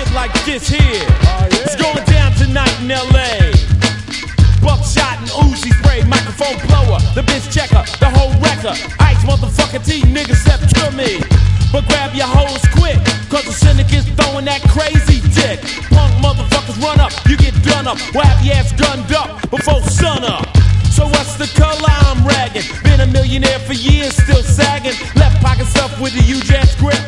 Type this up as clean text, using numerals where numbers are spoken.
shit like this here. It's going down tonight in L.A. Buckshot and Uzi spray, microphone blower, the bitch checker, the whole wrecker. Ice motherfucker T niggas step to me. But grab your hoes quick, cause the cynic is throwing that crazy dick. Punk motherfuckers run up, you get done up. We'll have your ass gunned up before sun up. So what's the color I'm ragging? Been a millionaire for years, still sagging. Left pocket stuff with the U-Jazz grip.